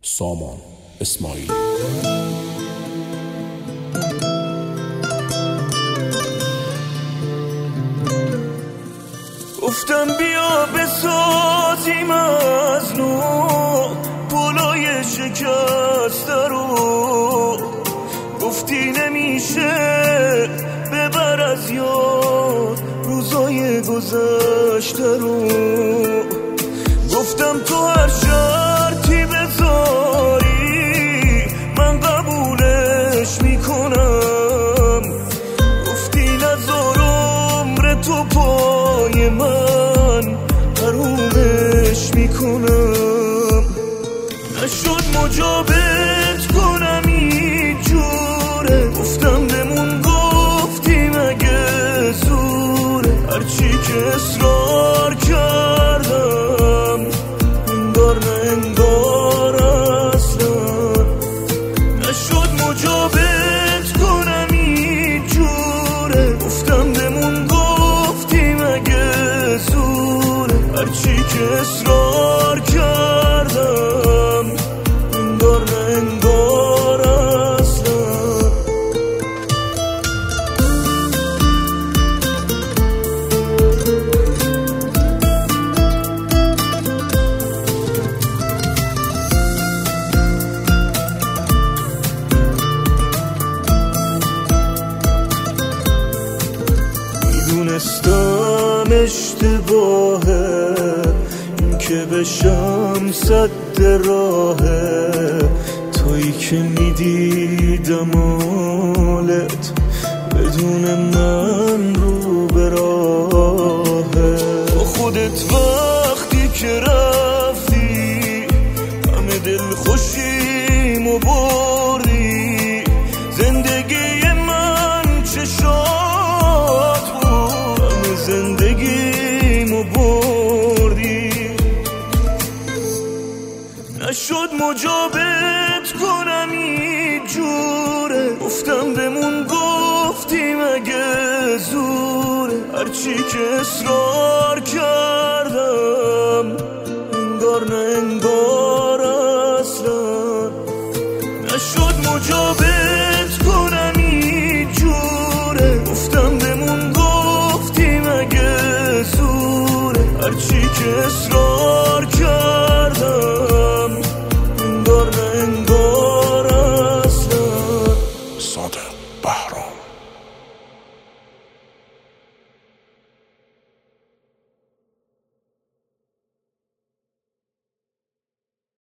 سامان اسماعیلی. گفتم بیا بسازیم از نو پلای شکسته رو، گفتی نمیشه ببر از یاد روزای گذشته رو. گفتم تو هر شرطی بذاری من قبولش میکنم، گفتی نذار عمر تو پای من حرومش میکنم. نشد مجابت کنم اینجوره، گفتم بمون گفتی مگه زوره، هرچی که اصرار کردم انگار نه انگار اصلا. نشد مجابت کنم اینجوره، گفتم بمون گفتی مگه زوره، هرچی که اصرار کردم انگار نه انگار اصلا. میدونستم اشتباهه این که بشم سد راهه، تویی که میدیدم حالت بدون من رو به راهه. با خودت وقتی که رفتی همه دل خوشیمو بردی، زندگی من چه شاد بود همه زندگیمو بردی. نشد مجابت کنم اینجوره، گفتم بمون گفتی مگه زوره، هرچی که اصرار کردم انگار نه انگار اصلا. نشد مجابت کنم اینجوره، گفتم بمون گفتی مگه زوره، هرچی که اصرار